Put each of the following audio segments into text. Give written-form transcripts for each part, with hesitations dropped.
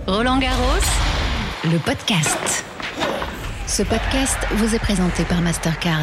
Roland Garros, le podcast. Ce podcast vous est présenté par Mastercard.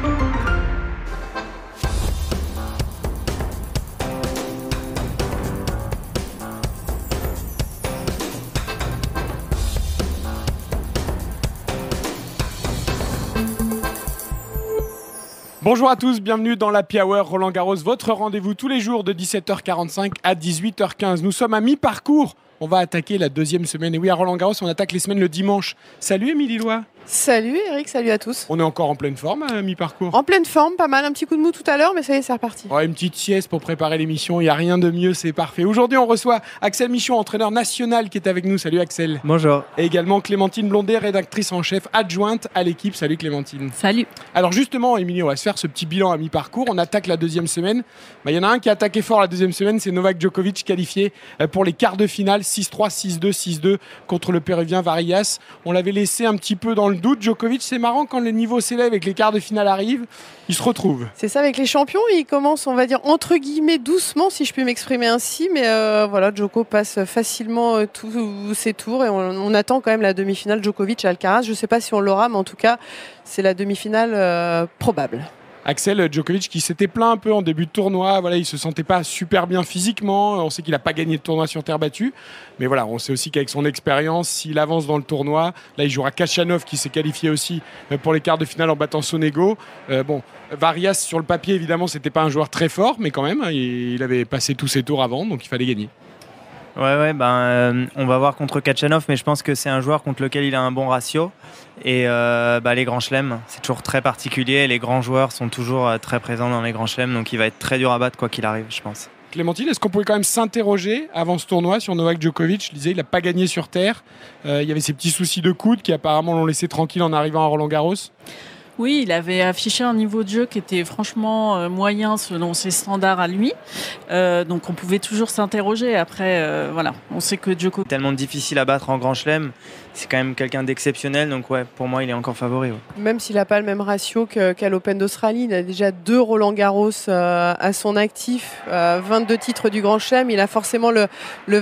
Bonjour à tous, bienvenue dans l'Happy Hour Roland Garros, votre rendez-vous tous les jours de 17h45 à 18h15. Nous sommes à mi-parcours, on va attaquer la deuxième semaine. Et oui, à Roland Garros, on attaque les semaines le dimanche. Salut Émilie Loy. Salut Eric, salut à tous. On est encore en pleine forme à mi-parcours. En pleine forme, pas mal, un petit coup de mou tout à l'heure, mais ça y est, c'est reparti. Ouais, une petite sieste pour préparer l'émission, il n'y a rien de mieux, c'est parfait. Aujourd'hui, on reçoit Axel Michon, entraîneur national qui est avec nous. Salut Axel. Bonjour. Et également Clémentine Blondet, rédactrice en chef adjointe à l'équipe. Salut Clémentine. Salut. Alors justement, Émilie, on va se faire ce petit bilan à mi-parcours. On attaque la deuxième semaine. Il y en a un qui a attaqué fort la deuxième semaine, c'est Novak Djokovic, qualifié pour les quarts de finale, 6-3, 6-2, 6-2 contre le Péruvien Varillas. On l'avait laissé un petit peu dans le doute. Djokovic, c'est marrant, quand les niveaux s'élèvent et que les quarts de finale arrivent, ils se retrouvent. C'est ça, avec les champions, ils commencent, on va dire, entre guillemets, doucement, si je puis m'exprimer ainsi. Mais voilà, Djoko passe facilement tous ses tours et on attend quand même la demi-finale Djokovic-Alcaraz. Je ne sais pas si on l'aura, mais en tout cas, c'est la demi-finale probable. Axel Djokovic qui s'était plaint un peu en début de tournoi, voilà, il se sentait pas super bien physiquement, on sait qu'il n'a pas gagné de tournoi sur terre battue, mais voilà, on sait aussi qu'avec son expérience, s'il avance dans le tournoi, là il jouera Khachanov qui s'est qualifié aussi pour les quarts de finale en battant Sonego. Varillas sur le papier évidemment c'était pas un joueur très fort, mais quand même il avait passé tous ses tours avant, donc il fallait gagner. Ouais, on va voir contre Khachanov, mais je pense que c'est un joueur contre lequel il a un bon ratio. Et les grands chelems, c'est toujours très particulier. Les grands joueurs sont toujours très présents dans les grands chelems, donc il va être très dur à battre quoi qu'il arrive, je pense. Clémentine, est-ce qu'on pouvait quand même s'interroger avant ce tournoi sur Novak Djokovic? Je disais, il n'a pas gagné sur terre. Il y avait ces petits soucis de coude qui apparemment l'ont laissé tranquille en arrivant à Roland Garros. Oui, il avait affiché un niveau de jeu qui était franchement moyen selon ses standards à lui. Donc on pouvait toujours s'interroger. Après, on sait que Djoko... Tellement difficile à battre en grand chelem, c'est quand même quelqu'un d'exceptionnel. Donc ouais, pour moi, il est encore favori. Ouais. Même s'il n'a pas le même ratio qu'à l'Open d'Australie, il a déjà 2 Roland Garros à son actif, 22 titres du Grand Chelem. Il a forcément le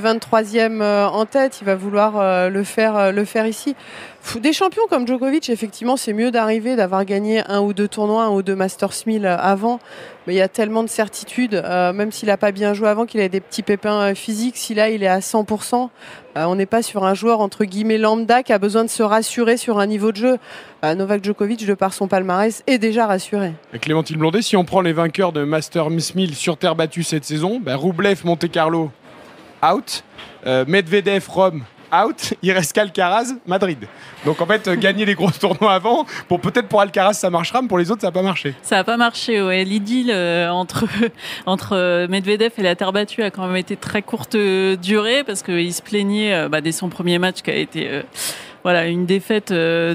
23e en tête. Il va vouloir le faire ici. Des champions comme Djokovic, effectivement, c'est mieux d'arriver, d'avoir gagné 1 ou 2 tournois, 1 ou 2 Masters 1000 avant. Mais il y a tellement de certitudes, même s'il n'a pas bien joué avant, qu'il a des petits pépins physiques. Si là, il est à 100%, on n'est pas sur un joueur, entre guillemets, lambda qui a besoin de se rassurer sur un niveau de jeu. Novak Djokovic, de par son palmarès, est déjà rassuré. Et Clémentine Blondet, si on prend les vainqueurs de Masters 1000 sur terre battue cette saison, Rublev, Monte-Carlo, out. Medvedev, Rome, out, il reste qu'Alcaraz, Madrid. Donc en fait, gagner les gros tournois avant, peut-être pour Alcaraz ça marchera, mais pour les autres ça n'a pas marché. Ça n'a pas marché, ouais. L'idylle entre Medvedev et la terre battue a quand même été très courte durée parce qu'il se plaignait dès son premier match qui a été... une défaite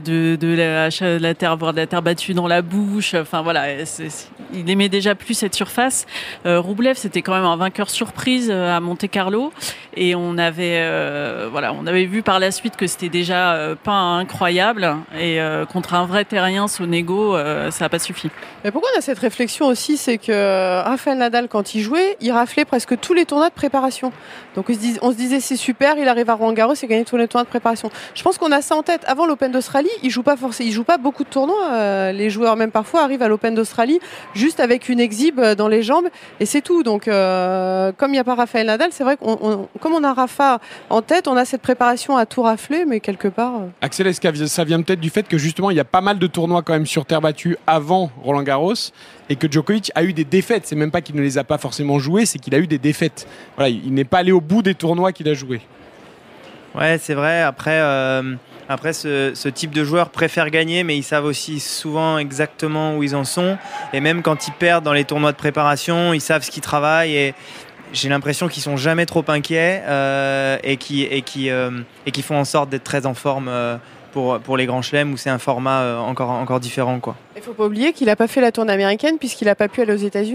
de la terre, voire de la terre battue dans la bouche. Enfin voilà, il aimait déjà plus cette surface. Rublev, c'était quand même un vainqueur surprise à Monte-Carlo, et on avait vu par la suite que c'était déjà pas incroyable. Et contre un vrai terrien, Sonego, ça n'a pas suffi. Mais pourquoi on a cette réflexion aussi, c'est que Rafael Nadal, quand il jouait, il raflait presque tous les tournois de préparation. Donc on se disait c'est super, il arrive à Roland Garros et gagne tous les tournois de préparation. Je pense qu'on a ça en tête. Avant l'Open d'Australie, ils jouent pas beaucoup de tournois. Les joueurs même parfois arrivent à l'Open d'Australie juste avec une exhibe dans les jambes et c'est tout. Donc comme il n'y a pas Rafael Nadal, c'est vrai comme on a Rafa en tête, on a cette préparation à tout rafler, mais quelque part. Axel, est-ce que ça vient peut-être du fait que justement il y a pas mal de tournois quand même sur terre battue avant Roland Garros et que Djokovic a eu des défaites. C'est même pas qu'il ne les a pas forcément jouées, c'est qu'il a eu des défaites. Voilà, il n'est pas allé au bout des tournois qu'il a joués. Ouais, c'est vrai. Après, ce type de joueurs préfèrent gagner, mais ils savent aussi souvent exactement où ils en sont. Et même quand ils perdent dans les tournois de préparation, ils savent ce qu'ils travaillent. Et j'ai l'impression qu'ils sont jamais trop inquiets et qui font en sorte d'être très en forme pour les grands chelems où c'est un format encore différent, quoi. Il ne faut pas oublier qu'il n'a pas fait la tournée américaine puisqu'il n'a pas pu aller aux États-Unis.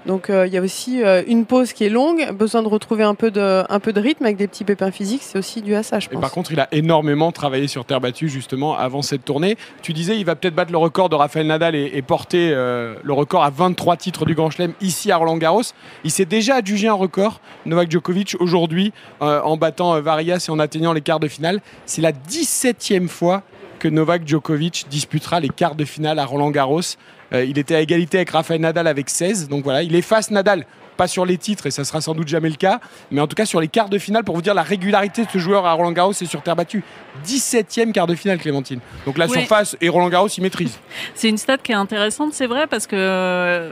Donc il y a aussi une pause qui est longue, besoin de retrouver un peu de rythme avec des petits pépins physiques, c'est aussi dû à ça, je pense. Et par contre, il a énormément travaillé sur terre battue justement avant cette tournée. Tu disais, il va peut-être battre le record de Rafael Nadal et porter le record à 23 titres du Grand Chelem ici à Roland-Garros. Il s'est déjà adjugé un record, Novak Djokovic, aujourd'hui, en battant Varillas et en atteignant les quarts de finale. C'est la 17e fois que Novak Djokovic disputera les quarts de finale à Roland-Garros. Il était à égalité avec Rafael Nadal avec 16. Donc voilà, il efface Nadal, pas sur les titres, et ça sera sans doute jamais le cas, mais en tout cas sur les quarts de finale, pour vous dire la régularité de ce joueur à Roland-Garros et sur terre battue. 17e quart de finale, Clémentine. Donc la surface et Roland-Garros, il maîtrise. C'est une stat qui est intéressante, c'est vrai, parce que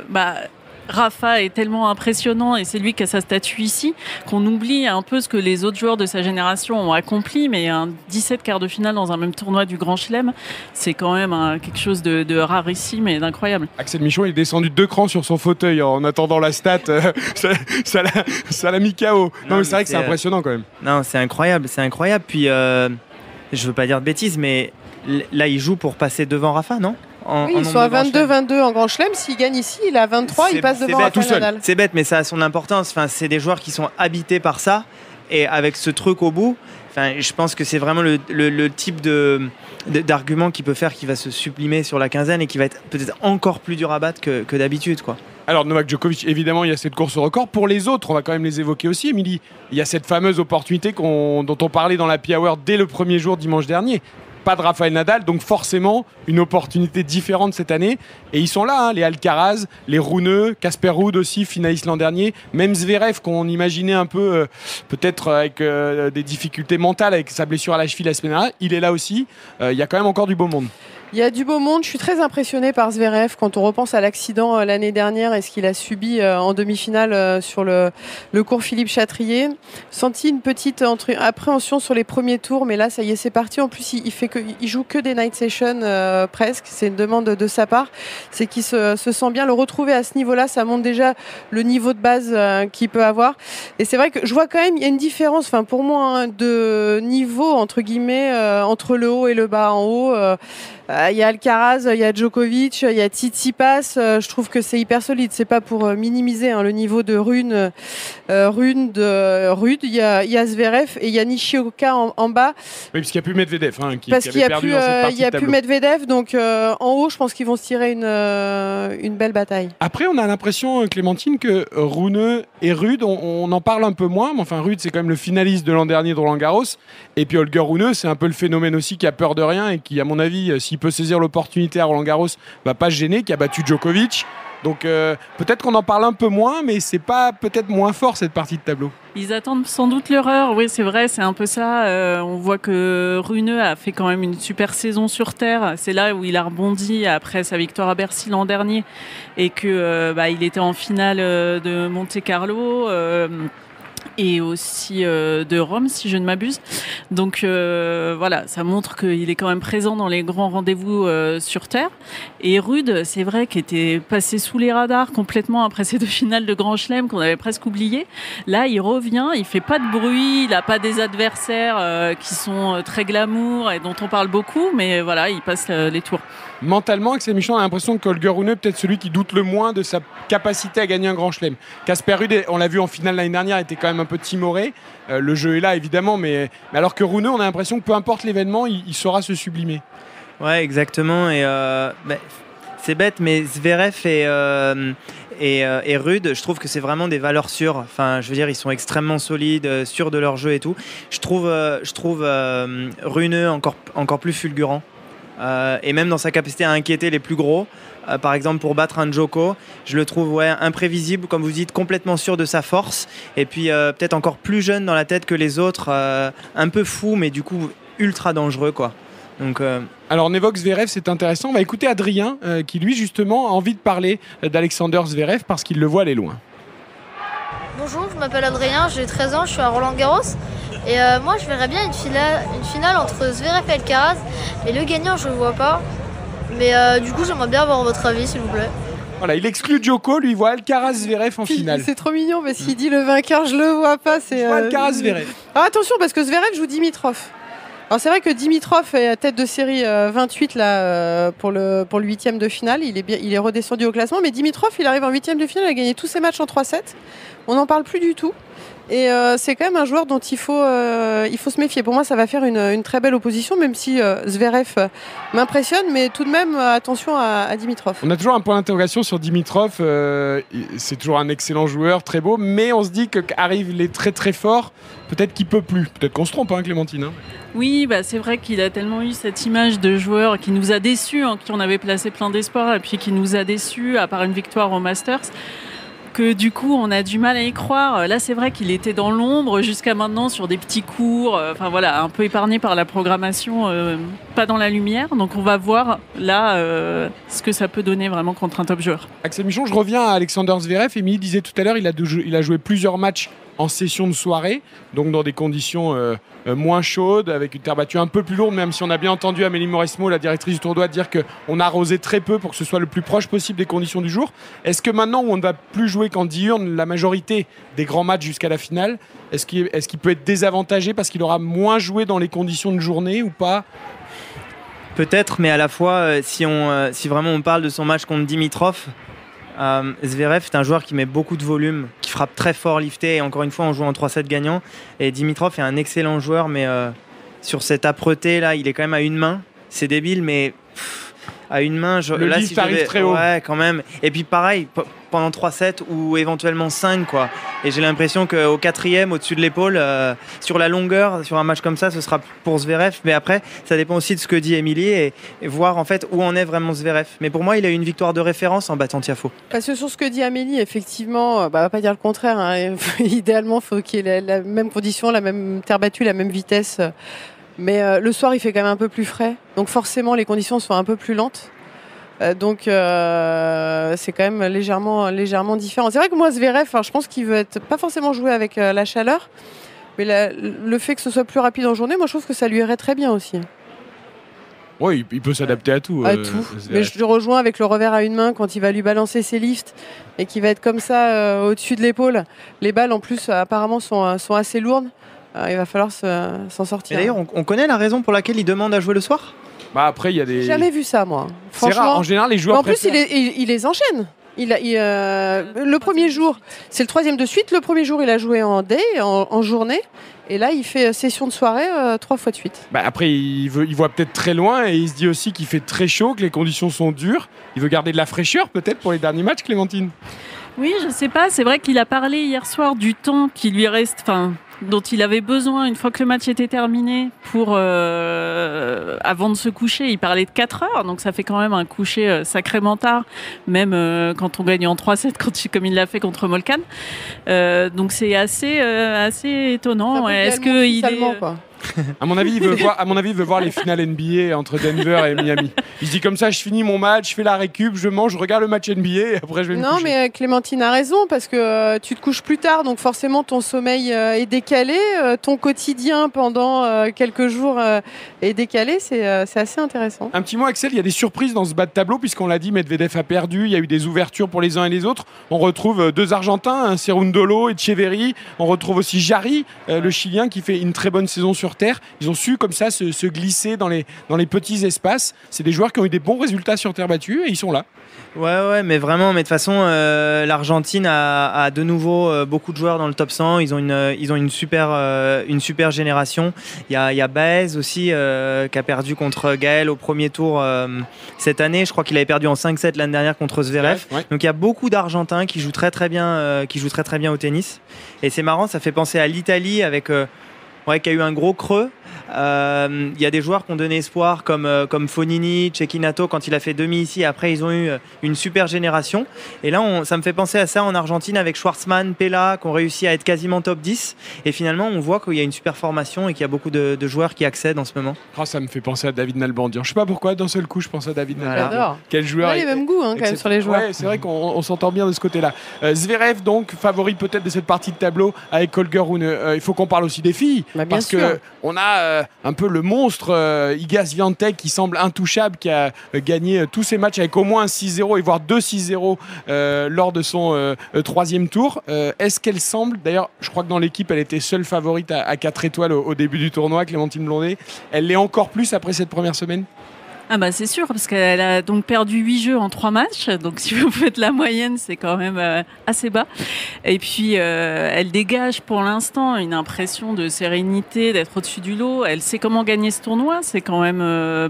Rafa est tellement impressionnant et c'est lui qui a sa statue ici qu'on oublie un peu ce que les autres joueurs de sa génération ont accompli, mais un 17 quarts de finale dans un même tournoi du Grand Chelem, c'est quand même quelque chose de rarissime et d'incroyable. Axel Michon est descendu 2 crans sur son fauteuil en attendant la stat. Ça l'a mis KO. Non, mais c'est vrai que c'est impressionnant quand même. Non, c'est incroyable. Puis, je veux pas dire de bêtises, mais là, il joue pour passer devant Rafa, non ? Oui, ils sont à 22-22 en Grand Chelem. S'il gagne ici, il est à 23, il passe devant Rafael Nadal. C'est bête, mais ça a son importance. Enfin, c'est des joueurs qui sont habités par ça. Et avec ce truc au bout, enfin, je pense que c'est vraiment le type d'argument qui peut faire qu'il va se sublimer sur la quinzaine et qui va être peut-être encore plus dur à battre que d'habitude, quoi. Alors Novak Djokovic, évidemment, il y a cette course au record. Pour les autres, on va quand même les évoquer aussi, Émilie. Il y a cette fameuse opportunité dont on parlait dans la Happy Hour dès le premier jour, dimanche dernier. Pas de Rafael Nadal, donc forcément une opportunité différente cette année. Et ils sont là, les Alcaraz, les Rune, Casper Ruud aussi, finaliste l'an dernier. Même Zverev, qu'on imaginait un peu, peut-être avec des difficultés mentales avec sa blessure à la cheville la semaine dernière. Il est là aussi. Il y a quand même encore du beau monde. Il y a du beau monde. Je suis très impressionnée par Zverev quand on repense à l'accident l'année dernière et ce qu'il a subi en demi-finale sur le cours Philippe Chatrier. Senti une petite appréhension sur les premiers tours, mais là, ça y est, c'est parti. En plus, il joue que des night sessions presque. C'est une demande de sa part. C'est qu'il se sent bien. Le retrouver à ce niveau-là, ça montre déjà le niveau de base qu'il peut avoir. Et c'est vrai que je vois quand même, il y a une différence, enfin pour moi, de niveau entre guillemets entre le haut et le bas. En haut, il y a Alcaraz, il y a Djokovic, il y a Tsitsipas. Je trouve que c'est hyper solide. C'est pas pour minimiser le niveau de Ruud. Il y a Zverev et il y a Nishioka en bas. Oui, parce qu'il n'y a plus Medvedev qui parce qu'il avait perdu dans cette partie il y a de plus Medvedev. Donc en haut, je pense qu'ils vont se tirer une belle bataille. Après, on a l'impression, Clémentine, que Rune et Ruud, on en parle un peu moins. Mais enfin, Ruud, c'est quand même le finaliste de l'an dernier de Roland-Garros. Et puis Holger Rune, c'est un peu le phénomène aussi qui a peur de rien et qui, à mon avis, s'il peut saisir l'opportunité à Roland-Garros, va pas se gêner, qui a battu Djokovic. Donc peut-être qu'on en parle un peu moins, mais c'est pas peut-être moins fort cette partie de tableau. Ils attendent sans doute l'erreur, oui c'est vrai, c'est un peu ça. On voit que Rune a fait quand même une super saison sur terre. C'est là où il a rebondi après sa victoire à Bercy l'an dernier et que il était en finale de Monte-Carlo. Et aussi de Rome, si je ne m'abuse. Donc voilà, ça montre qu'il est quand même présent dans les grands rendez-vous sur Terre. Et Ruud, c'est vrai qu'il était passé sous les radars complètement après ces 2 finales de Grand Chelem qu'on avait presque oubliées. Là, il revient, il fait pas de bruit, il n'a pas des adversaires qui sont très glamour et dont on parle beaucoup, mais voilà, il passe les tours. Mentalement, Axel Michon a l'impression que Holger Rune est peut-être celui qui doute le moins de sa capacité à gagner un Grand Chelem. Casper Ruud, on l'a vu en finale l'année dernière, était quand même un peu timoré. Le jeu est là, évidemment, mais alors que Rune, on a l'impression que peu importe l'événement, il saura se sublimer. Ouais, exactement. Et c'est bête, mais Zverev et Ruud, je trouve que c'est vraiment des valeurs sûres. Enfin, je veux dire, ils sont extrêmement solides, sûrs de leur jeu et tout. Je trouve Rune encore plus fulgurant. Et même dans sa capacité à inquiéter les plus gros, par exemple pour battre un Djoko, je le trouve imprévisible, comme vous dites, complètement sûr de sa force, et puis peut-être encore plus jeune dans la tête que les autres, un peu fou, mais du coup ultra dangereux, quoi. Donc, Alors on évoque Zverev, c'est intéressant. On va écouter Adrien qui lui justement a envie de parler d'Alexander Zverev parce qu'il le voit aller loin. Bonjour, je m'appelle Adrien, j'ai 13 ans, je suis à Roland-Garros. Et moi, je verrais bien une finale entre Zverev et Alcaraz. Et le gagnant, je ne le vois pas. Mais du coup, j'aimerais bien avoir votre avis, s'il vous plaît. Voilà, il exclut Djoko, lui il voit Alcaraz Zverev en finale. C'est trop mignon parce qu'il dit le vainqueur, je le vois pas. Je vois Alcaraz Zverev. Ah, attention, parce que Zverev joue Dimitrov. Alors c'est vrai que Dimitrov est à tête de série 28 là, pour le 8e de finale. Il est redescendu au classement, mais Dimitrov, il arrive en 8e de finale, il a gagné tous ses matchs en 3-7. On n'en parle plus du tout. Et c'est quand même un joueur dont il faut se méfier. Pour moi, ça va faire une très belle opposition, même si Zverev m'impressionne, mais tout de même, attention à Dimitrov. On a toujours un point d'interrogation sur Dimitrov. C'est toujours un excellent joueur, très beau, mais on se dit qu'arrivent les très très forts, peut-être qu'il peut plus. Peut-être qu'on se trompe, Clémentine. Oui, c'est vrai qu'il a tellement eu cette image de joueur qui nous a déçus, en qui on avait placé plein d'espoir, et puis qui nous a déçus, à part une victoire au Masters, que du coup on a du mal à y croire. Là c'est vrai qu'il était dans l'ombre jusqu'à maintenant sur des petits cours, un peu épargné par la programmation, pas dans la lumière, donc on va voir là ce que ça peut donner vraiment contre un top joueur. Axel Michon, je reviens à Alexander Zverev. Émilie disait tout à l'heure, il a joué plusieurs matchs en session de soirée, donc dans des conditions moins chaudes, avec une terre battue un peu plus lourde, même si on a bien entendu Amélie Mauresmo, la directrice du tournoi, dire qu'on a arrosé très peu pour que ce soit le plus proche possible des conditions du jour. Est-ce que maintenant où on ne va plus jouer qu'en diurne la majorité des grands matchs jusqu'à la finale, est-ce qu'il peut être désavantagé parce qu'il aura moins joué dans les conditions de journée ou pas ? Peut-être, mais à la fois, si vraiment on parle de son match contre Dimitrov, Zverev est un joueur qui met beaucoup de volume, qui frappe très fort lifté, et encore une fois on joue en 3-7 gagnant, et Dimitrov est un excellent joueur, mais sur cette âpreté là, il est quand même à une main, c'est débile, mais à une main, le lift arrive très haut. Ouais, quand même. Et puis pareil, pendant 3-7 ou éventuellement 5, quoi. Et j'ai l'impression qu'au 4e, au-dessus de l'épaule, sur la longueur, sur un match comme ça, ce sera pour Zverev. Mais après, ça dépend aussi de ce que dit Émilie et voir en fait où en est vraiment Zverev. Mais pour moi, il a eu une victoire de référence en battant Tiafoe. Parce que sur ce que dit Amélie, effectivement, on va pas dire le contraire. Idéalement, il faut qu'il ait la même condition, la même terre battue, la même vitesse. Mais le soir, il fait quand même un peu plus frais. Donc forcément, les conditions sont un peu plus lentes. Donc c'est quand même légèrement différent. C'est vrai que moi, Zverev, je pense qu'il veut pas forcément jouer avec la chaleur. Mais le fait que ce soit plus rapide en journée, moi, je trouve que ça lui irait très bien aussi. Oui, il peut s'adapter à tout. À tout. Mais je le rejoins avec le revers à une main quand il va lui balancer ses lifts et qu'il va être comme ça au-dessus de l'épaule. Les balles, en plus, apparemment, sont assez lourdes. Il va falloir s'en sortir. Et d'ailleurs, on connaît la raison pour laquelle il demande à jouer le soir ? Après, il y a des... J'ai jamais vu ça, moi. C'est rare. En général, les joueurs en plus, il les enchaîne. Le premier jour, c'est le 3e de suite. Le premier jour, il a joué en day, en journée. Et là, il fait session de soirée 3 fois de suite. Après, il voit peut-être très loin et il se dit aussi qu'il fait très chaud, que les conditions sont dures. Il veut garder de la fraîcheur peut-être pour les derniers matchs, Clémentine. Oui, je sais pas. C'est vrai qu'il a parlé hier soir du temps qui lui reste... dont il avait besoin une fois que le match était terminé pour avant de se coucher. Il parlait de 4 heures, donc ça fait quand même un coucher sacrément tard, même quand on gagne en 3-7 comme il l'a fait contre Molcan. Donc c'est assez étonnant. Est-ce que il est quoi. À mon avis, il veut voir les finales NBA entre Denver et Miami. Il se dit comme ça, je finis mon match, je fais la récup, je mange, je regarde le match NBA et après je vais me coucher. Non, mais Clémentine a raison parce que tu te couches plus tard, donc forcément ton sommeil est décalé, ton quotidien pendant quelques jours est décalé. C'est assez intéressant. Un petit mot, Axel, il y a des surprises dans ce bas de tableau puisqu'on l'a dit, Medvedev a perdu, il y a eu des ouvertures pour les uns et les autres. On retrouve 2 Argentins, Cerundolo et Etcheverry. On retrouve aussi Jarry, le Chilien, qui fait une très bonne saison sur terre. Ils ont su comme ça se glisser dans les petits espaces. C'est des joueurs qui ont eu des bons résultats sur terre battue et ils sont là. Ouais, mais vraiment, mais de toute façon, l'Argentine a de nouveau beaucoup de joueurs dans le top 100. Ils ont une super génération. Il y a Baez aussi qui a perdu contre Gaël au premier tour cette année. Je crois qu'il avait perdu en 5-7 l'année dernière contre Zverev. Ouais. Donc il y a beaucoup d'Argentins qui jouent très très bien, au tennis. Et c'est marrant, ça fait penser à l'Italie avec qui a eu un gros creux. Il y a des joueurs qui ont donné espoir comme Fonini, Cecchinato quand il a fait demi ici. Après ils ont eu une super génération et là ça me fait penser à ça en Argentine avec Schwartzmann, Pella qui ont réussi à être quasiment top 10 et finalement on voit qu'il y a une super formation et qu'il y a beaucoup de joueurs qui accèdent en ce moment. Ça me fait penser à David Nalbandian. Je sais pas pourquoi d'un seul coup je pense à David Nalbandian. Quel joueur. Il a les mêmes goûts quand même sur les joueurs. Ouais, c'est vrai qu'on s'entend bien de ce côté là. Zverev donc favori peut-être de cette partie de tableau avec Holger Rune. Il faut qu'on parle aussi des filles. Bien parce sûr. que on a un peu le monstre Iga Swiatek qui semble intouchable, qui a gagné tous ses matchs avec au moins un 6-0 et voire 2 6-0 lors de son troisième tour. Est-ce qu'elle semble, d'ailleurs, je crois que dans l'équipe, elle était seule favorite à 4 étoiles au début du tournoi, Clémentine Blondet. Elle l'est encore plus après cette première semaine? Ah bah c'est sûr, parce qu'elle a donc perdu 8 jeux en 3 matchs, donc si vous faites la moyenne, c'est quand même assez bas. Et puis elle dégage pour l'instant une impression de sérénité, d'être au-dessus du lot. Elle sait comment gagner ce tournoi, c'est quand même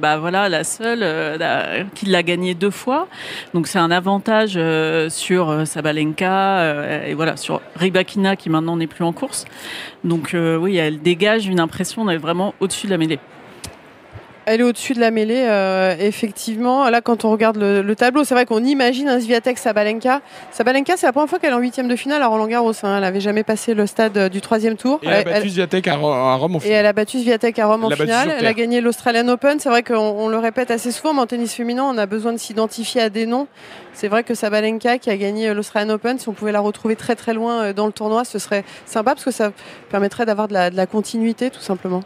la seule qui l'a gagné 2 fois. Donc c'est un avantage sur Sabalenka et voilà, sur Rybakina qui maintenant n'est plus en course. Donc oui, elle dégage une impression d'être vraiment au-dessus de la mêlée. Elle est au-dessus de la mêlée, effectivement. Là, quand on regarde le tableau, c'est vrai qu'on imagine un Swiatek-Sabalenka. Sabalenka, c'est la première fois qu'elle est en 8e de finale à Roland-Garros. Elle n'avait jamais passé le stade du 3e tour. Et elle a battu Swiatek à Rome en finale. Et elle a battu Swiatek à Rome en Elle l'a battue finale. sur Elle a terre. gagné l'Australian Open. C'est vrai qu'on le répète assez souvent, mais en tennis féminin, on a besoin de s'identifier à des noms. C'est vrai que Sabalenka, qui a gagné l'Australian Open, si on pouvait la retrouver très très loin dans le tournoi, ce serait sympa parce que ça permettrait d'avoir de la continuité, tout simplement.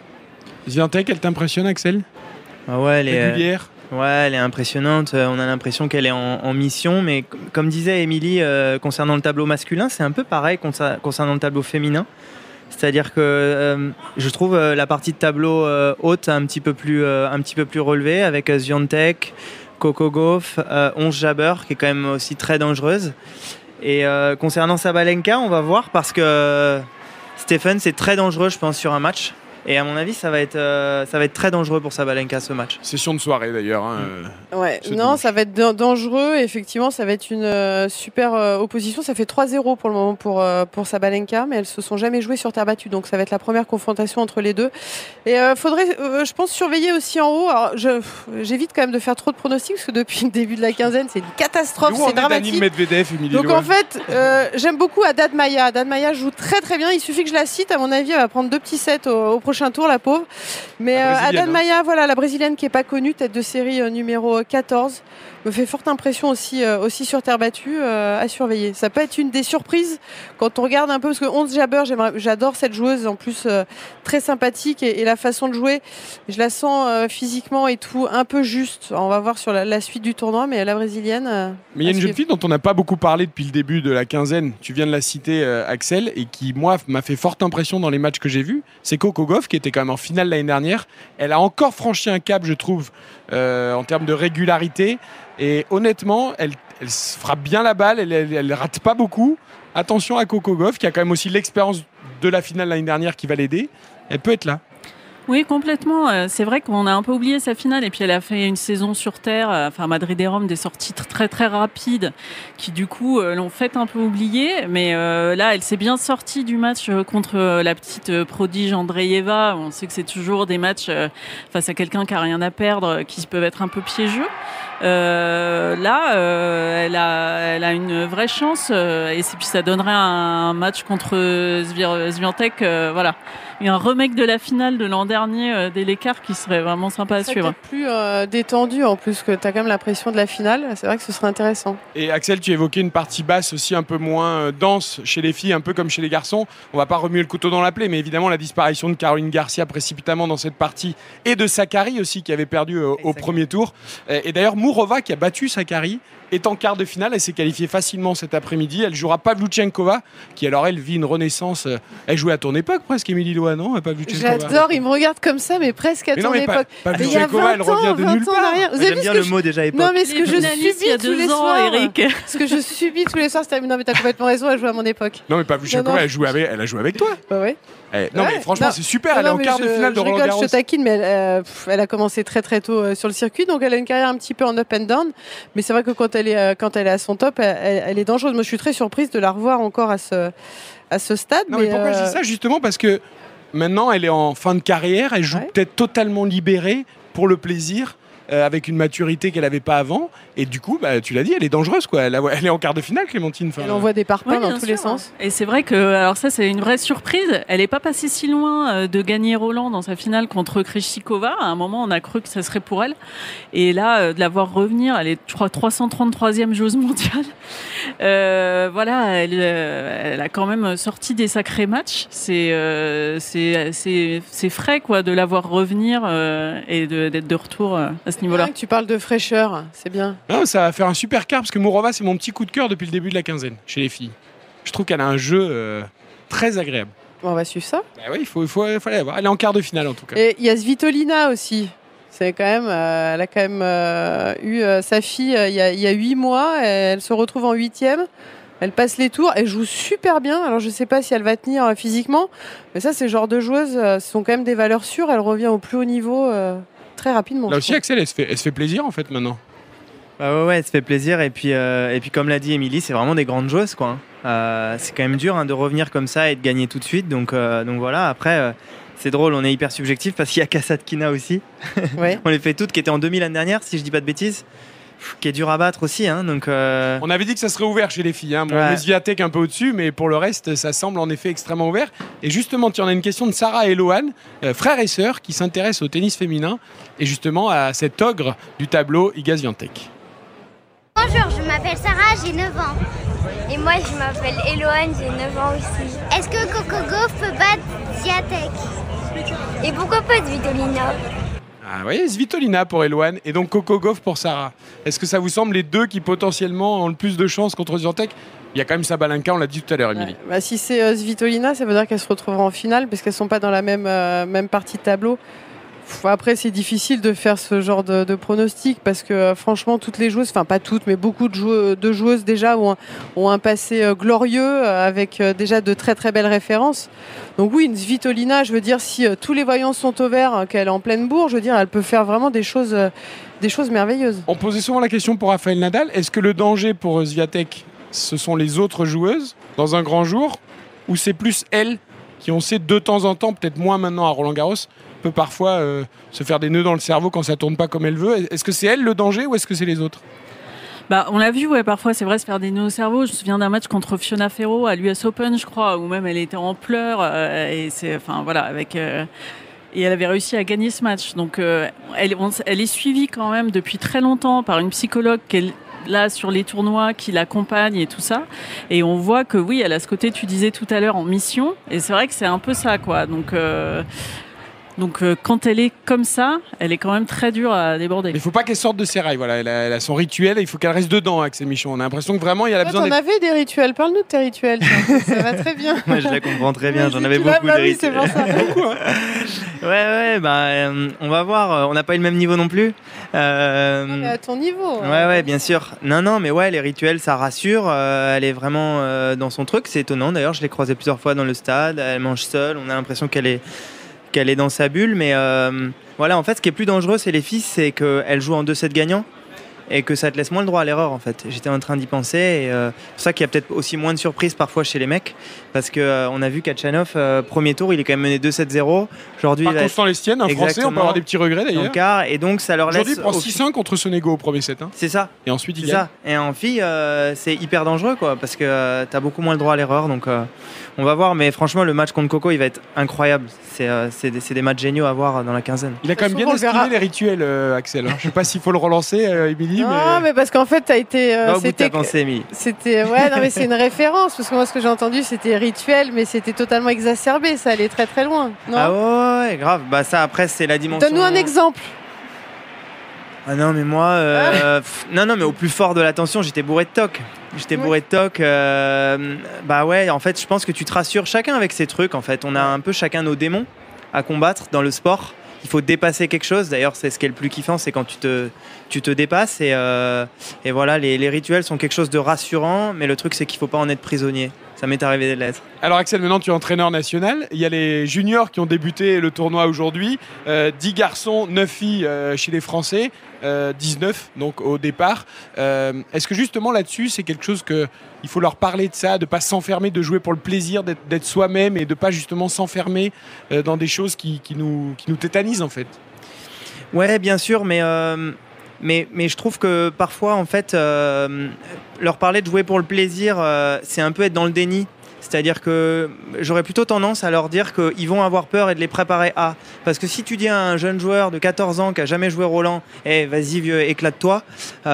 Swiatek, elle t'impressionne, Axel? Ah ouais, Régulière? Elle est impressionnante. On a l'impression qu'elle est en mission. Mais comme disait Émilie, concernant le tableau masculin, c'est un peu pareil concernant le tableau féminin. C'est-à-dire que je trouve la partie de tableau haute un petit peu plus relevée avec Swiatek, Coco Gauff, Ons Jabeur qui est quand même aussi très dangereuse. Et concernant Sabalenka, on va voir parce que Stephen, c'est très dangereux, je pense, sur un match. Et à mon avis, ça va être très dangereux pour Sabalenka ce match. Session de soirée d'ailleurs. Ouais, Ce non, dimanche. ça va être dangereux. Effectivement, ça va être une super opposition. Ça fait 3-0 pour le moment pour Sabalenka, mais elles se sont jamais jouées sur terre battue. Donc ça va être la première confrontation entre les deux. Et faudrait, je pense, surveiller aussi en haut. Alors, j'évite quand même de faire trop de pronostics parce que depuis le début de la quinzaine, c'est une catastrophe, Où en c'est est Daniil dramatique. Medvedev, Émilie Donc Loin? en fait, j'aime beaucoup Haddad Maia. Haddad Maia joue très très bien. Il suffit que je la cite. À mon avis, elle va prendre 2 petits sets au prochain tour, la pauvre. Mais La brésilienne, Haddad Maia, voilà, la brésilienne qui est pas connue, tête de série numéro 14, me fait forte impression aussi sur terre battue, à surveiller. Ça peut être une des surprises quand on regarde un peu, parce que Ons Jabeur, j'adore cette joueuse, en plus très sympathique et la façon de jouer, je la sens physiquement et tout un peu juste. On va voir sur la suite du tournoi, mais la brésilienne. Mais il y a une jeune fille dont on n'a pas beaucoup parlé depuis le début de la quinzaine, tu viens de la citer, Axel, et qui, moi, m'a fait forte impression dans les matchs que j'ai vus. C'est Coco Gauff, qui était quand même en finale l'année dernière. Elle a encore franchi un cap, je trouve, en termes de régularité. Et honnêtement, elle frappe bien la balle, elle rate pas beaucoup. Attention à Coco Gauff, qui a quand même aussi l'expérience de la finale l'année dernière qui va l'aider. Elle peut être là. Oui, complètement. C'est vrai qu'on a un peu oublié sa finale. Et puis, elle a fait une saison sur terre, enfin, Madrid et Rome, des sorties très, très rapides qui, du coup, l'ont fait un peu oublier. Mais là, elle s'est bien sortie du match contre la petite prodige Andreeva. On sait que c'est toujours des matchs face à quelqu'un qui n'a rien à perdre, qui peuvent être un peu piégeux. Là, elle a une vraie chance. Et puis, ça donnerait un match contre Swiatek. Voilà. Il y a un remake de la finale de l'an dernier des l'écart qui serait vraiment sympa à suivre. Plus détendu en plus, que tu as quand même la pression de la finale. C'est vrai que ce serait intéressant. Et Axel, tu évoquais une partie basse aussi un peu moins dense chez les filles, un peu comme chez les garçons. On va pas remuer le couteau dans la plaie, mais évidemment la disparition de Caroline Garcia précipitamment dans cette partie et de Sakkari aussi qui avait perdu au premier tour. Et d'ailleurs Mourova qui a battu Sakkari est en quart de finale. Elle s'est qualifiée facilement cet après-midi. Elle jouera Pavlyuchenkova qui alors elle vit une renaissance. Elle jouait à ton époque presque, Émilie Loa, non? Pavlyuchenkova. J'adore, il me regarde comme ça, mais presque à ton époque. Pavlyuchenkova, il y a 20 elle revient de nulle part. Vous avez J'aime vu bien ce le que mot déjà époque. Non, mais ce que je Finaliste il y a subis tous les 2 ans, soirs, Eric. ce que je subis tous les soirs, c'est non mais t'as complètement raison, elle joue à mon époque. Non mais Pavlyuchenkova, Non. elle a joué avec toi. Ouais. Non Ouais, mais franchement non. c'est super, elle est Non, en mais quart de finale de je rigole, Roland-Garros. je te taquine, mais elle a commencé très très tôt sur le circuit, donc elle a une carrière un petit peu en up and down. Mais c'est vrai que quand elle est à son top, elle est dangereuse. Moi, je suis très surprise de la revoir encore à ce stade. Non mais pourquoi je dis ça? Justement parce que maintenant elle est en fin de carrière, elle joue peut-être totalement libérée pour le plaisir. avec une maturité qu'elle n'avait pas avant. Et du coup, tu l'as dit, elle est dangereuse, quoi. Elle est en quart de finale, Clémentine. Enfin, Elle envoie des parpaings dans tous les sûr. sens. Et c'est vrai que, alors ça, c'est une vraie surprise. Elle n'est pas passée si loin de gagner Roland dans sa finale contre Krejcikova. À un moment, on a cru que ça serait pour elle. Et là, de la voir revenir, elle est, je crois, 333e joueuse mondiale. Voilà, elle a quand même sorti des sacrés matchs. C'est frais, quoi, de la voir revenir et d'être de retour à ce niveau-là. Tu parles de fraîcheur, c'est bien. non, ça va faire un super quart parce que Mourova, c'est mon petit coup de cœur depuis le début de la quinzaine chez les filles. Je trouve qu'elle a un jeu très agréable. On va suivre ça. Oui, il faut aller voir. Elle est en quart de finale en tout cas. Et il y a Svitolina aussi. C'est quand même, elle a quand même eu sa fille il y a 8 mois. Elle se retrouve en 8e. Elle passe les tours. Elle joue super bien. Alors je ne sais pas si elle va tenir physiquement, mais ça, c'est le genre de joueuses. Ce sont quand même des valeurs sûres. Elle revient au plus haut niveau très rapidement. Là aussi, Axel, elle se fait plaisir en fait maintenant. Bah ouais, elle se fait plaisir. Et puis comme l'a dit Émilie, c'est vraiment des grandes joueuses, quoi. C'est quand même dur de revenir comme ça et de gagner tout de suite. Donc voilà. Après, c'est drôle, on est hyper subjectif parce qu'il y a Kasatkina aussi. Ouais. On les fait toutes, qui étaient en demi l'année dernière, si je dis pas de bêtises. Qui est dur à battre aussi. Donc, On avait dit que ça serait ouvert chez les filles. Bon, Ouais. on met Swiatek un peu au-dessus, mais pour le reste, ça semble en effet extrêmement ouvert. Et justement, tu en as une question de Sarah et Lohan, frères et sœurs, qui s'intéressent au tennis féminin et justement à cet ogre du tableau, Iga Swiatek. Bonjour, je m'appelle Sarah, j'ai 9 ans. Et moi, je m'appelle Eloane, j'ai 9 ans aussi. Est-ce que Coco Gauff peut battre Swiatek? Et pourquoi pas Svitolina? Ah, vous voyez, Svitolina pour Eloane et donc Coco Gauff pour Sarah. Est-ce que ça vous semble les deux qui potentiellement ont le plus de chances contre Swiatek? Il y a quand même Sabalenka, on l'a dit tout à l'heure, Émilie. Ouais. Si c'est Svitolina, ça veut dire qu'elle se retrouvera en finale parce qu'elles ne sont pas dans la même partie de tableau. Après, c'est difficile de faire ce genre de pronostic parce que franchement, toutes les joueuses, enfin pas toutes, mais beaucoup de joueuses déjà ont un passé glorieux avec déjà de très très belles références. Donc oui, une Svitolina, je veux dire, si tous les voyants sont au vert, qu'elle est en pleine bourre, je veux dire, elle peut faire vraiment des choses merveilleuses. On posait souvent la question pour Rafael Nadal, est-ce que le danger pour Swiatek, ce sont les autres joueuses dans un grand jour, ou c'est plus elle qui, on sait, de temps en temps, peut-être moins maintenant à Roland-Garros, peut parfois se faire des nœuds dans le cerveau quand ça tourne pas comme elle veut. Est-ce que c'est elle le danger ou est-ce que c'est les autres? On l'a vu, parfois, c'est vrai, se faire des nœuds au cerveau. Je me souviens d'un match contre Fiona Ferro à l'US Open, je crois, où même elle était en pleurs. Et elle avait réussi à gagner ce match. Donc, elle est suivie quand même depuis très longtemps par une psychologue qui est là sur les tournois, qui l'accompagne et tout ça. Et on voit que oui, elle a ce côté, tu disais tout à l'heure, en mission. Et c'est vrai que c'est un peu ça, quoi. Donc quand elle est comme ça, elle est quand même très dure à déborder. Mais il ne faut pas qu'elle sorte de ses rails. Voilà, elle a son rituel et il faut qu'elle reste dedans avec ses Michon. On a l'impression que vraiment il y a besoin d'être... On avait des rituels. Parle-nous de tes rituels. Ça va très bien. Moi, je la comprends très bien. J'en avais beaucoup de rituels. C'est pour ça. On va voir. On n'a pas eu le même niveau non plus. Mais à ton niveau. Ouais, bien sûr. Non, mais ouais, les rituels, ça rassure. Elle est vraiment dans son truc. C'est étonnant. D'ailleurs, je l'ai croisée plusieurs fois dans le stade. Elle mange seule. On a l'impression qu'elle est dans sa bulle, mais voilà, en fait, ce qui est plus dangereux, c'est les filles, c'est qu'elles jouent en 2-7 gagnants et que ça te laisse moins le droit à l'erreur, en fait. J'étais en train d'y penser, et c'est pour ça qu'il y a peut-être aussi moins de surprises parfois chez les mecs, parce qu'on a vu Kachanov, premier tour, il est quand même mené 2-7-0. Aujourd'hui, par Constant Lestienne, un Français, on peut avoir des petits regrets d'ailleurs. Quart, et donc ça leur laisse. Aujourd'hui, il prend 6-1 contre Sonego au premier set. C'est ça. Et ensuite, il gagne. Ça. Et en filles, c'est hyper dangereux, quoi, parce que t'as beaucoup moins le droit à l'erreur, donc on va voir. Mais franchement, le match contre Coco, il va être incroyable. C'est des matchs géniaux à voir dans la quinzaine. Il a quand même bien esquivé les rituels, Axel. Je sais pas s'il faut le relancer, Émilie. Non, mais parce qu'en fait, t'as été. C'était pensé, Émilie. C'était non, mais c'est une référence parce que moi, ce que j'ai entendu, c'était rituel, mais c'était totalement exacerbé. Ça allait très très loin. Non ouais, grave. Bah ça, après, c'est la dimension. Donne-nous un exemple. Ah non, mais moi, non, mais au plus fort de la tension, j'étais bourré de toc. Bah ouais, en fait, je pense que tu te rassures chacun avec ces trucs. En fait, on a un peu chacun nos démons à combattre dans le sport. Il faut dépasser quelque chose. D'ailleurs, c'est ce qui est le plus kiffant, c'est quand tu te dépasses. Et voilà, les rituels sont quelque chose de rassurant, mais le truc, c'est qu'il faut pas en être prisonnier. Ça m'est arrivé de l'être. Alors Axel, maintenant tu es entraîneur national. Il y a les juniors qui ont débuté le tournoi aujourd'hui. 10 garçons, 9 filles chez les Français. 19 donc au départ. Est-ce que justement là-dessus, c'est quelque chose qu'il faut leur parler de ça, de ne pas s'enfermer, de jouer pour le plaisir, d'être soi-même et de ne pas justement s'enfermer dans des choses qui nous tétanisent en fait? Ouais, bien sûr, mais je trouve que parfois, en fait, leur parler de jouer pour le plaisir, c'est un peu être dans le déni. C'est-à-dire que j'aurais plutôt tendance à leur dire qu'ils vont avoir peur et de les préparer à. Parce que si tu dis à un jeune joueur de 14 ans qui n'a jamais joué Roland, vas-y vieux, éclate-toi,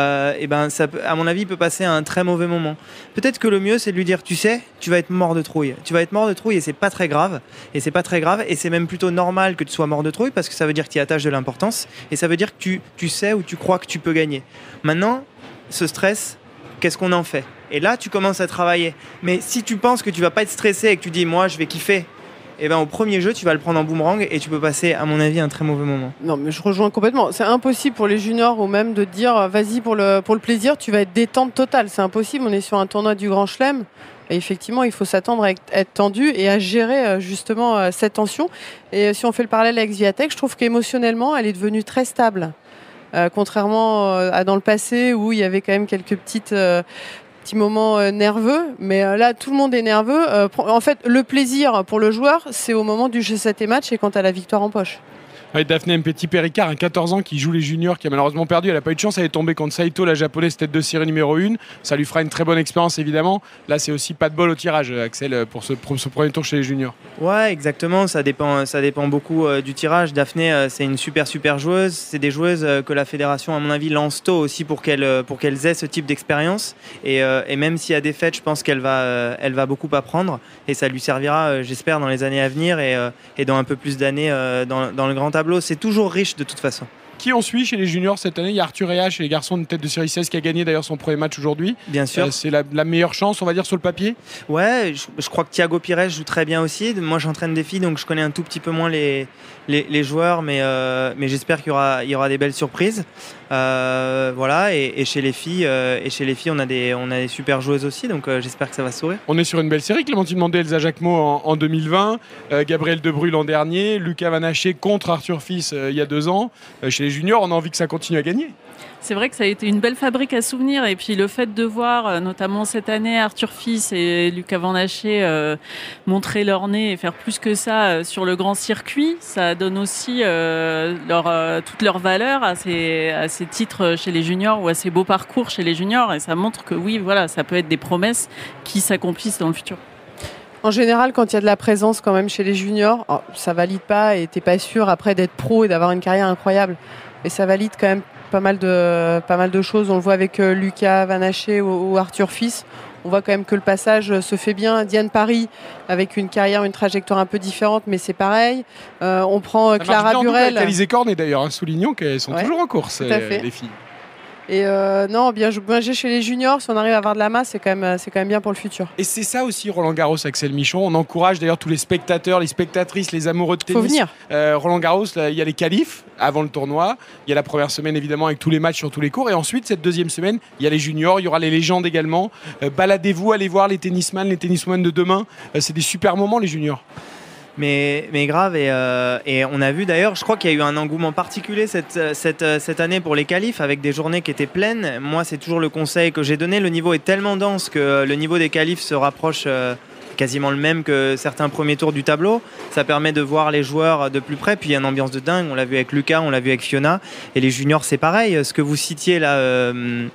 ça, à mon avis, il peut passer à un très mauvais moment. Peut-être que le mieux, c'est de lui dire, tu sais, tu vas être mort de trouille. Tu vas être mort de trouille et c'est pas très grave. Et c'est même plutôt normal que tu sois mort de trouille parce que ça veut dire que tu y attaches de l'importance et ça veut dire que tu sais ou tu crois que tu peux gagner. Maintenant, ce stress, qu'est-ce qu'on en fait ? Et là, tu commences à travailler. Mais si tu penses que tu vas pas être stressé et que tu dis, moi, je vais kiffer, au premier jeu, tu vas le prendre en boomerang et tu peux passer, à mon avis, un très mauvais moment. Non, mais je rejoins complètement. C'est impossible pour les juniors ou même de dire, vas-y pour le plaisir, tu vas être détente totale. C'est impossible. On est sur un tournoi du Grand Chelem. Et effectivement, il faut s'attendre à être tendu et à gérer justement cette tension. Et si on fait le parallèle avec Swiatek, je trouve qu'émotionnellement, elle est devenue très stable. Contrairement à dans le passé où il y avait quand même quelques petits moments nerveux, mais là tout le monde est nerveux. En fait, le plaisir pour le joueur, c'est au moment du G7 et match et quand tu as la victoire en poche. Ouais, Daphné Mpeti-Péricard, 14 ans, qui joue les juniors, qui a malheureusement perdu. Elle n'a pas eu de chance, elle est tombée contre Saito, la japonaise tête de série numéro 1. Ça lui fera une très bonne expérience, évidemment. Là, c'est aussi pas de bol au tirage, Axel, pour ce premier tour chez les juniors. Ouais, exactement. Ça dépend beaucoup du tirage. Daphné, c'est une super joueuse. C'est des joueuses que la fédération, à mon avis, lance tôt aussi pour qu'elles aient ce type d'expérience. Et même s'il y a des fêtes, je pense qu'elle va beaucoup apprendre. Et ça lui servira, j'espère, dans les années à venir et dans un peu plus d'années dans le grand tableau. C'est toujours riche de toute façon. Qui on suit chez les juniors cette année ? Il y a Arthur Rea chez les garçons de tête de série 16 qui a gagné d'ailleurs son premier match aujourd'hui. Bien sûr. C'est la meilleure chance, on va dire, sur le papier. Ouais, je crois que Thiago Pires joue très bien aussi. Moi, j'entraîne des filles, donc je connais un tout petit peu moins les joueurs, mais j'espère qu'il y aura des belles surprises. Voilà, et chez les filles, on a des super joueuses aussi, donc j'espère que ça va sourire. On est sur une belle série. Clémentine Mandé, Elsa Jacquemot en 2020, Gabriel Debrue l'an dernier, Lucas Vanaché contre Arthur Fils il y a 2 ans. Chez les juniors, on a envie que ça continue à gagner. C'est vrai que ça a été une belle fabrique à souvenirs et puis le fait de voir notamment cette année Arthur Fils et Lucas Vanaché montrer leur nez et faire plus que ça sur le grand circuit, ça donne aussi toute leur valeur à ces titres chez les juniors ou à ces beaux parcours chez les juniors et ça montre que oui, voilà, ça peut être des promesses qui s'accomplissent dans le futur. En général, quand il y a de la présence quand même chez les juniors, ça valide pas et t'es pas sûr après d'être pro et d'avoir une carrière incroyable. Mais ça valide quand même pas mal de choses. On le voit avec Lucas Vanaché ou Arthur Fils. On voit quand même que le passage se fait bien. Diane Paris avec une carrière, une trajectoire un peu différente, mais c'est pareil. On prend Clara Burel. Alizé Cornet d'ailleurs, soulignons qu'elles sont toujours en course, les filles. Et non, bien joué chez les juniors. Si on arrive à avoir de la masse, c'est quand même bien pour le futur. Et c'est ça aussi Roland Garros, Axel Michon. On encourage d'ailleurs tous les spectateurs, les spectatrices, les amoureux de tennis. Faut venir. Roland Garros, il y a les qualifs avant le tournoi. Il y a la première semaine évidemment avec tous les matchs sur tous les cours. Et ensuite, cette deuxième semaine, il y a les juniors, il y aura les légendes également. Baladez-vous, allez voir les tennisman, les tenniswomen de demain. C'est des super moments les juniors. Mais grave, et on a vu d'ailleurs, je crois qu'il y a eu un engouement particulier cette année pour les qualifs avec des journées qui étaient pleines. Moi, c'est toujours le conseil que j'ai donné. Le niveau est tellement dense que le niveau des qualifs se rapproche quasiment le même que certains premiers tours du tableau. Ça permet de voir les joueurs de plus près. Puis il y a une ambiance de dingue. On l'a vu avec Lucas, on l'a vu avec Fiona. Et les juniors, c'est pareil. Ce que vous citiez là,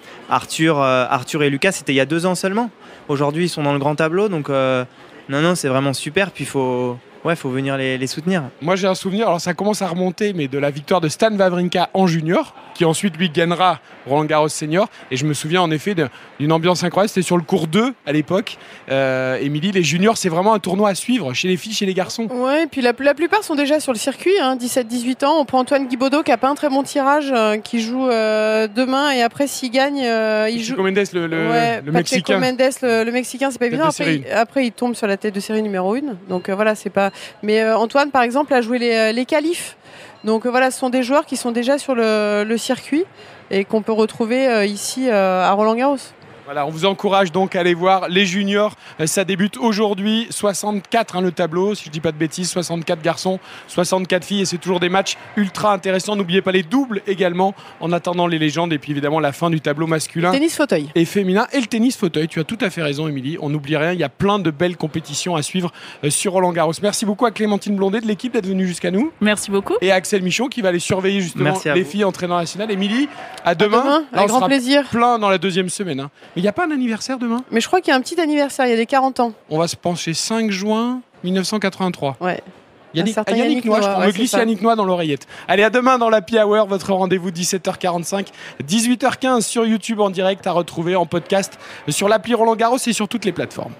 Arthur et Lucas, c'était il y a 2 ans seulement. Aujourd'hui, ils sont dans le grand tableau. Donc non, c'est vraiment super. Puis faut venir les soutenir. Moi, j'ai un souvenir, alors ça commence à remonter, mais de la victoire de Stan Wawrinka en junior, qui ensuite, lui, gagnera Roland Garros senior. Et je me souviens, en effet, d'une ambiance incroyable. C'était sur le cours 2, à l'époque. Émilie, les juniors, c'est vraiment un tournoi à suivre, chez les filles, chez les garçons. Ouais, et puis la plupart sont déjà sur le circuit, 17-18 ans. On prend Antoine Guibaudot, qui n'a pas un très bon tirage, qui joue demain. Et après, s'il gagne, il joue... Pacheco Mendes, le Mexicain. Mendes, le Mexicain, c'est pas évident. Après, il tombe sur la tête de série numéro 1. Donc voilà, c'est pas... Mais Antoine, par exemple, a joué les qualifs. Donc voilà, ce sont des joueurs qui sont déjà sur le circuit et qu'on peut retrouver ici à Roland-Garros. Voilà, on vous encourage donc à aller voir les juniors. Ça débute aujourd'hui, 64 le tableau, si je dis pas de bêtises, 64 garçons, 64 filles et c'est toujours des matchs ultra intéressants. N'oubliez pas les doubles également en attendant les légendes et puis évidemment la fin du tableau masculin. Tennis fauteuil. Et féminin et le tennis fauteuil. Tu as tout à fait raison, Émilie. On n'oublie rien, il y a plein de belles compétitions à suivre sur Roland-Garros. Merci beaucoup à Clémentine Blondet de l'équipe d'être venue jusqu'à nous. Merci beaucoup. Et à Axel Michon qui va aller surveiller justement les filles entraînant nationales. Émilie, à demain. Avec grand plaisir. Plein dans la deuxième semaine. Mais il n'y a pas un anniversaire demain ? Mais je crois qu'il y a un petit anniversaire, il y a des 40 ans. On va se pencher 5 juin 1983. Ouais. Yannick Noah, je me glisse Yannick Noah dans l'oreillette. Allez, à demain dans l'Happy Hour, votre rendez-vous 17h45, 18h15 sur YouTube en direct à retrouver en podcast sur l'appli Roland-Garros et sur toutes les plateformes.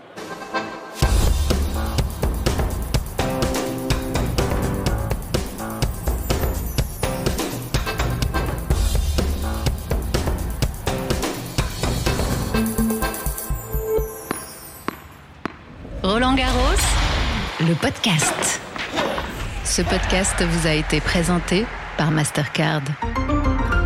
Roland-Garros, le podcast. Ce podcast vous a été présenté par Mastercard.